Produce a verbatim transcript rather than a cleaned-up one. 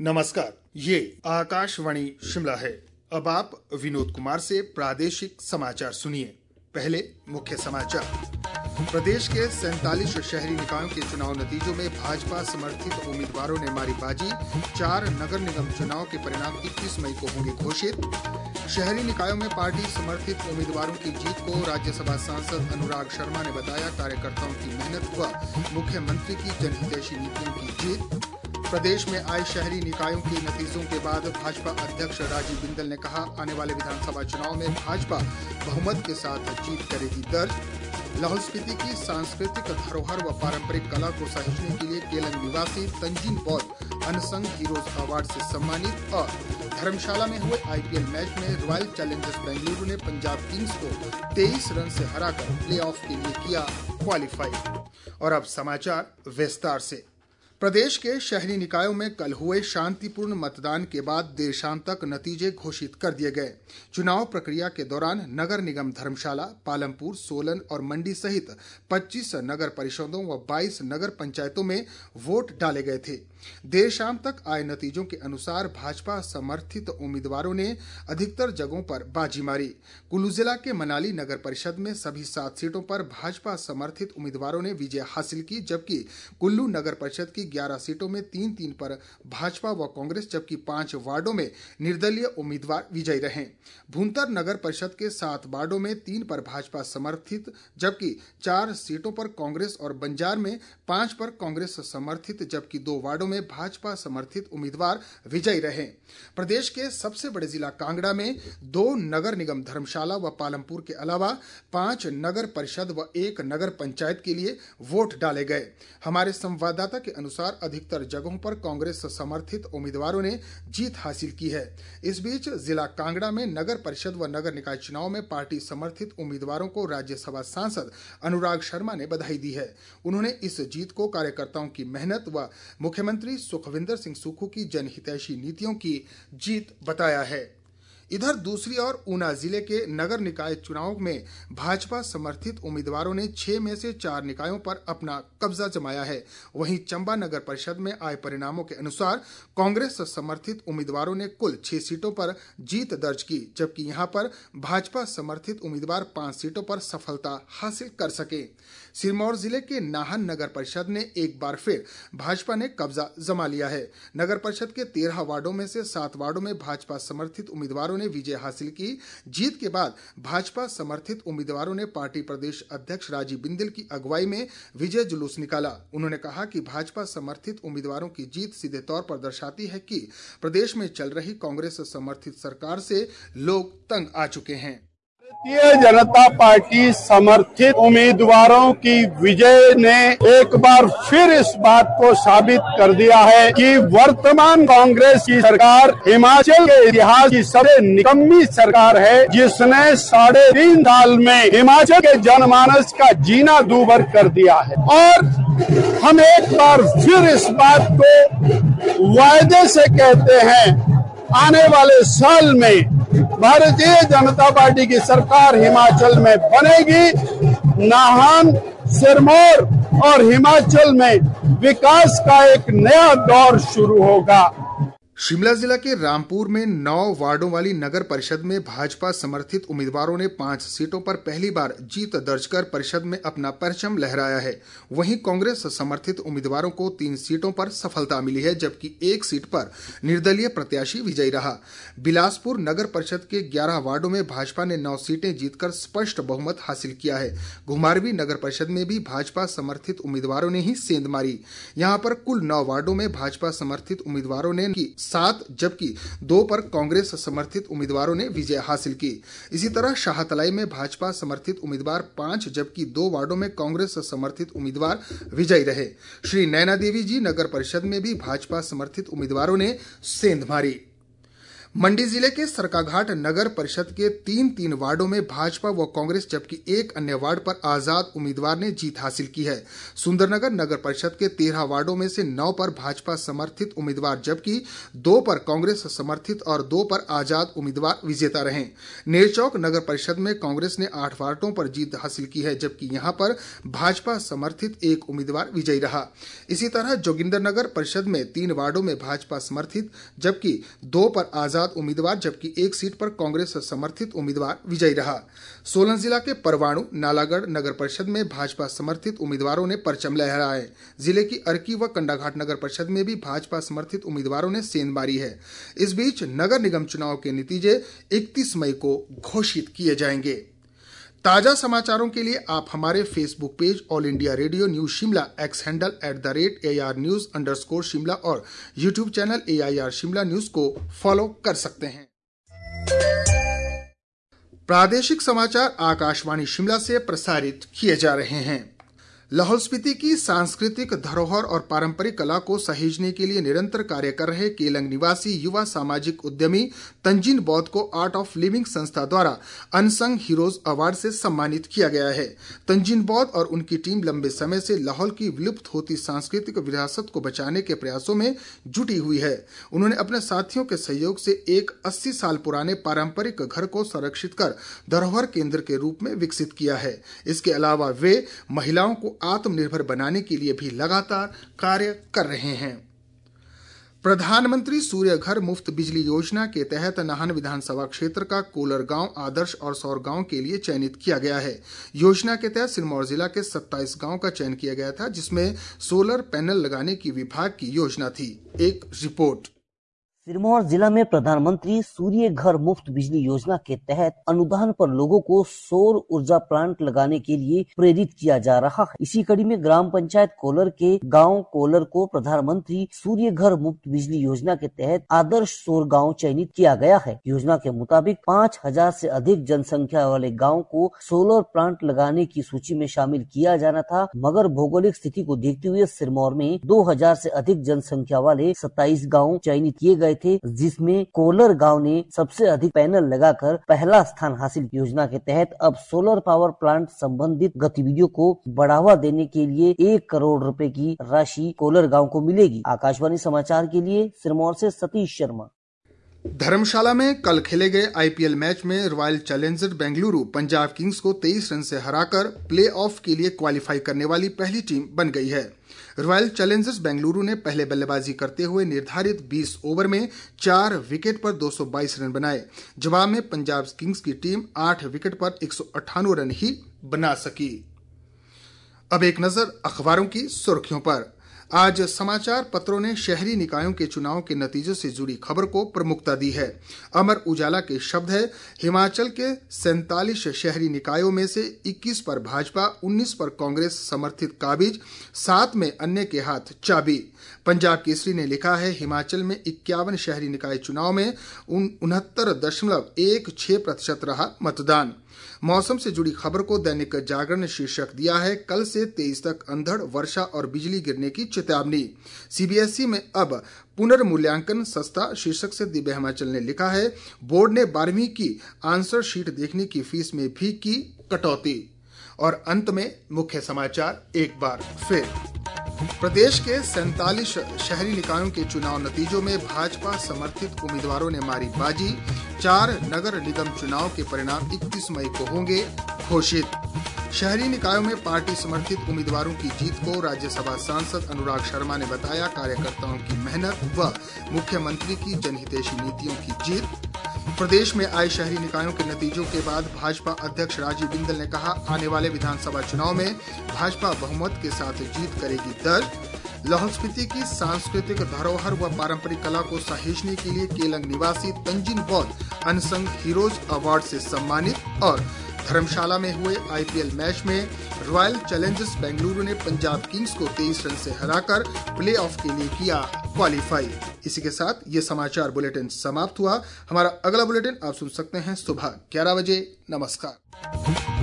नमस्कार, ये आकाशवाणी शिमला है। अब आप विनोद कुमार से प्रादेशिक समाचार सुनिए। पहले मुख्य समाचार। प्रदेश के सैंतालीस शहरी निकायों के चुनाव नतीजों में भाजपा समर्थित उम्मीदवारों ने मारी बाजी। चार नगर निगम चुनाव के परिणाम इक्कीस मई को होंगे घोषित। शहरी निकायों में पार्टी समर्थित उम्मीदवारों की जीत को राज्यसभा सांसद अनुराग शर्मा ने बताया कार्यकर्ताओं की मेहनत व मुख्यमंत्री की जनहितैषी नीतियों की जीत। प्रदेश में आए शहरी निकायों के नतीजों के बाद भाजपा अध्यक्ष राजीव बिंदल ने कहा, आने वाले विधानसभा चुनाव में भाजपा बहुमत के साथ जीत करेगी दर्ज। लाहौल स्पीति की सांस्कृतिक धरोहर व पारंपरिक कला को सहेजने के लिए केलंग निवासी तंजीन बौद्ध अनसंग हीरोज अवार्ड से सम्मानित। और धर्मशाला में हुए आईपीएल मैच में रॉयल चैलेंजर्स बेंगलुरु ने पंजाब किंग्स को तेईस रन से हराकर प्लेऑफ के लिए किया क्वालिफाई। और अब समाचार विस्तार से। प्रदेश के शहरी निकायों में कल हुए शांतिपूर्ण मतदान के बाद देर शाम तक नतीजे घोषित कर दिए गए। चुनाव प्रक्रिया के दौरान नगर निगम धर्मशाला, पालमपुर, सोलन और मंडी सहित पच्चीस नगर परिषदों व बाईस नगर पंचायतों में वोट डाले गए थे। देर शाम तक आए नतीजों के अनुसार भाजपा समर्थित उम्मीदवारों ने अधिकतर जगहों पर बाजी मारी। कुल्लू जिला के मनाली नगर परिषद में सभी सात सीटों पर भाजपा समर्थित उम्मीदवारों ने विजय हासिल की, जबकि कुल्लू नगर परिषद की ग्यारह सीटों में तीन तीन पर भाजपा व कांग्रेस, जबकि पांच वार्डों में निर्दलीय उम्मीदवार विजयी रहे। भुंतर नगर परिषद के सात वार्डों में तीन पर भाजपा समर्थित, जबकि चार सीटों पर कांग्रेस और बंजार में पांच पर कांग्रेस समर्थित, जबकि दो वार्डों में भाजपा समर्थित उम्मीदवार विजयी रहे। प्रदेश के सबसे बड़े जिला कांगड़ा में दो नगर निगम धर्मशाला व पालमपुर के अलावा पांच नगर परिषद व एक नगर पंचायत के लिए वोट डाले गए। हमारे संवाददाता के अनुसार अधिकतर जगहों पर कांग्रेस समर्थित उम्मीदवारों ने जीत हासिल की है। इस बीच जिला कांगड़ा में नगर परिषद व नगर निकाय चुनाव में पार्टी समर्थित उम्मीदवारों को राज्यसभा सांसद अनुराग शर्मा ने बधाई दी है। उन्होंने इस जीत को कार्यकर्ताओं की मेहनत व मुख्यमंत्री सुखविंदर सिंह सुक्खू की जनहितैषी नीतियों की जीत बताया है। इधर दूसरी ओर ऊना जिले के नगर निकाय चुनाव में भाजपा समर्थित उम्मीदवारों ने छह में से चार निकायों पर अपना कब्जा जमाया है। वहीं चंबा नगर परिषद में आए परिणामों के अनुसार कांग्रेस समर्थित उम्मीदवारों ने कुल छह सीटों पर जीत दर्ज की, जबकि यहां पर भाजपा समर्थित उम्मीदवार पांच सीटों पर सफलता हासिल कर सके। सिरमौर जिले के नाहन नगर परिषद ने एक बार फिर भाजपा ने कब्जा जमा लिया है। नगर परिषद के तेरह वार्डों में से सात वार्डों में भाजपा समर्थित उम्मीदवारों ने विजय हासिल की। जीत के बाद भाजपा समर्थित उम्मीदवारों ने पार्टी प्रदेश अध्यक्ष राजीव बिंदल की अगुवाई में विजय जुलूस निकाला। उन्होंने कहा कि भाजपा समर्थित उम्मीदवारों की जीत सीधे तौर पर दर्शाती है कि प्रदेश में चल रही कांग्रेस समर्थित सरकार से लोग तंग आ चुके हैं। भारतीय जनता पार्टी समर्थित उम्मीदवारों की विजय ने एक बार फिर इस बात को साबित कर दिया है कि वर्तमान कांग्रेस की सरकार हिमाचल के इतिहास की सबसे निकम्मी सरकार है, जिसने साढ़े तीन साल में हिमाचल के जनमानस का जीना दूभर कर दिया है। और हम एक बार फिर इस बात को वायदे से कहते हैं, आने वाले साल में भारतीय जनता पार्टी की सरकार हिमाचल में बनेगी। नाहन, सिरमौर और हिमाचल में विकास का एक नया दौर शुरू होगा। शिमला जिला के रामपुर में नौ वार्डों वाली नगर परिषद में भाजपा समर्थित उम्मीदवारों ने पांच सीटों पर पहली बार जीत दर्ज कर परिषद में अपना परचम लहराया है। वहीं कांग्रेस समर्थित उम्मीदवारों को तीन सीटों पर सफलता मिली है, जबकि एक सीट पर निर्दलीय प्रत्याशी विजयी रहा। बिलासपुर नगर परिषद के ग्यारह वार्डों में भाजपा ने नौ सीटें जीतकर स्पष्ट बहुमत हासिल किया है। घुमारवीं नगर परिषद में भी भाजपा समर्थित उम्मीदवारों ने ही सेंध मारी। यहाँ पर कुल नौ वार्डों में भाजपा समर्थित उम्मीदवारों ने सात, जबकि दो पर कांग्रेस समर्थित उम्मीदवारों ने विजय हासिल की। इसी तरह शाहतलाई में भाजपा समर्थित उम्मीदवार पांच, जबकि दो वार्डों में कांग्रेस समर्थित उम्मीदवार विजयी रहे। श्री नैना देवी जी नगर परिषद में भी भाजपा समर्थित उम्मीदवारों ने सेंध मारी। मंडी जिले के सरकाघाट नगर परिषद के तीन तीन वार्डों में भाजपा व कांग्रेस जबकि एक अन्य वार्ड पर आजाद उम्मीदवार ने जीत हासिल की है। सुंदरनगर नगर परिषद के तेरह वार्डों में से नौ पर भाजपा समर्थित उम्मीदवार जबकि दो पर कांग्रेस समर्थित और दो पर आजाद उम्मीदवार विजेता रहे। नेरचौक नगर परिषद में कांग्रेस ने आठ वार्डों पर जीत हासिल की है जबकि यहां पर भाजपा समर्थित एक उम्मीदवार विजयी रहा। इसी तरह जोगिंदरनगर परिषद में तीन वार्डों में भाजपा समर्थित जबकि दो पर आजाद उम्मीदवार जबकि एक सीट पर कांग्रेस समर्थित उम्मीदवार विजयी रहा। सोलन जिला के परवाणु नालागढ़ नगर परिषद में भाजपा समर्थित उम्मीदवारों ने परचम लहराए। जिले की अर्की व कंडाघाट नगर परिषद में भी भाजपा समर्थित उम्मीदवारों ने सेंध मारी है। इस बीच नगर निगम चुनाव के नतीजे इकतीस मई को घोषित किए जाएंगे। ताजा समाचारों के लिए आप हमारे Facebook page All India Radio news Shimla, X handle at the rate A R news underscore Shimla और YouTube channel A I R Shimla news को फॉलो कर सकते हैं। प्रादेशिक समाचार आकाशवाणी शिमला से प्रसारित किए जा रहे हैं। लाहौल स्पीति की सांस्कृतिक धरोहर और पारंपरिक कला को सहेजने के लिए निरंतर कार्य कर रहे केलंग निवासी युवा सामाजिक उद्यमी तंजीन बौद्ध को आर्ट ऑफ लिविंग संस्था द्वारा अनसंग हीरोज अवार्ड से सम्मानित किया गया है। तंजीन बौद्ध और उनकी टीम लंबे समय से लाहौल की विलुप्त होती सांस्कृतिक विरासत को बचाने के प्रयासों में जुटी हुई है। उन्होंने अपने साथियों के सहयोग से एक अस्सी साल पुराने पारंपरिक घर को संरक्षित कर धरोहर केंद्र के रूप में विकसित किया है। इसके अलावा वे महिलाओं को आत्मनिर्भर बनाने के लिए भी लगातार कार्य कर रहे हैं। प्रधानमंत्री सूर्य घर मुफ्त बिजली योजना के तहत नाहन विधानसभा क्षेत्र का कोलर गांव आदर्श और सौर गांव के लिए चयनित किया गया है। योजना के तहत सिरमौर जिला के सत्ताईस गांव का चयन किया गया था जिसमें सोलर पैनल लगाने की विभाग की योजना थी। एक रिपोर्ट। सिरमौर जिला में प्रधानमंत्री सूर्य घर मुफ्त बिजली योजना के तहत अनुदान पर लोगों को सौर ऊर्जा प्लांट लगाने के लिए प्रेरित किया जा रहा है। इसी कड़ी में ग्राम पंचायत कोलर के गांव कोलर को प्रधानमंत्री सूर्य घर मुफ्त बिजली योजना के तहत आदर्श सौर गांव चयनित किया गया है। योजना के मुताबिक पाँच हजार से अधिक जनसंख्या वाले गाँव को सोलर प्लांट लगाने की सूची में शामिल किया जाना था, मगर भौगोलिक स्थिति को देखते हुए सिरमौर में दो हजार से अधिक जनसंख्या वाले सत्ताईस गाँव चयनित किए गए थे, जिसमें कोलर गांव ने सबसे अधिक पैनल लगाकर पहला स्थान हासिल। योजना के तहत अब सोलर पावर प्लांट संबंधित गतिविधियों को बढ़ावा देने के लिए एक करोड़ रुपए की राशि कोलर गांव को मिलेगी। आकाशवाणी समाचार के लिए सिरमौर से सतीश शर्मा। धर्मशाला में कल खेले गए आई पी एल मैच में Royal Challengers Bengaluru Punjab Kings को तेईस रन से हराकर प्ले ऑफ के लिए क्वालिफाई करने वाली पहली टीम बन गई है। रॉयल चैलेंजर्स बेंगलुरु ने पहले बल्लेबाजी करते हुए निर्धारित बीस ओवर में चार विकेट पर दो सौ बाईस रन बनाए। जवाब में पंजाब किंग्स की टीम आठ विकेट पर एक सौ अट्ठानवे रन ही बना सकी। अब एक नजर अखबारों की सुर्खियों पर। आज समाचार पत्रों ने शहरी निकायों के चुनाव के नतीजों से जुड़ी खबर को प्रमुखता दी है। अमर उजाला के शब्द है, हिमाचल के सैंतालीस शहरी निकायों में से इक्कीस पर भाजपा, उन्नीस पर कांग्रेस समर्थित काबिज, सात में अन्य के हाथ चाबी। पंजाब केसरी ने लिखा है, हिमाचल में इक्यावन शहरी निकाय चुनाव में उनहत्तर दशमलव एक छह प्रतिशत रहा मतदान। मौसम से जुड़ी खबर को दैनिक जागरण ने शीर्षक दिया है, कल से तेईस तक अंधड़ वर्षा और बिजली गिरने की चेतावनी। सीबीएसई में अब पुनर्मूल्यांकन सस्ता शीर्षक से दिव्य हिमाचल ने लिखा है, बोर्ड ने बारहवीं की आंसर शीट देखने की फीस में भी की कटौती। और अंत में मुख्य समाचार एक बार फिर। प्रदेश के सैंतालीस शहरी निकायों के चुनाव नतीजों में भाजपा समर्थित उम्मीदवारों ने मारी बाजी। चार नगर निगम चुनाव के परिणाम इकतीस मई को होंगे घोषित। शहरी निकायों में पार्टी समर्थित उम्मीदवारों की जीत को राज्यसभा सांसद अनुराग शर्मा ने बताया कार्यकर्ताओं की मेहनत व मुख्यमंत्री की जनहितैषी नीतियों की जीत। प्रदेश में आए शहरी निकायों के नतीजों के बाद भाजपा अध्यक्ष राजीव बिंदल ने कहा, आने वाले विधानसभा चुनाव में भाजपा बहुमत के साथ जीत करेगी दर्ज। लाहौल स्पीति की सांस्कृतिक धरोहर व पारंपरिक कला को सहेजने के लिए केलंग निवासी तंजीन बौद्ध अनसंग हीरोज अवार्ड से सम्मानित। और धर्मशाला में हुए आई पी एल मैच में रॉयल चैलेंजर्स बेंगलुरु ने पंजाब किंग्स को तेईस रन से हराकर प्ले ऑफ के लिए किया क्वालिफाई। इसी के साथ ये समाचार बुलेटिन समाप्त हुआ। हमारा अगला बुलेटिन आप सुन सकते हैं सुबह ग्यारह बजे। नमस्कार।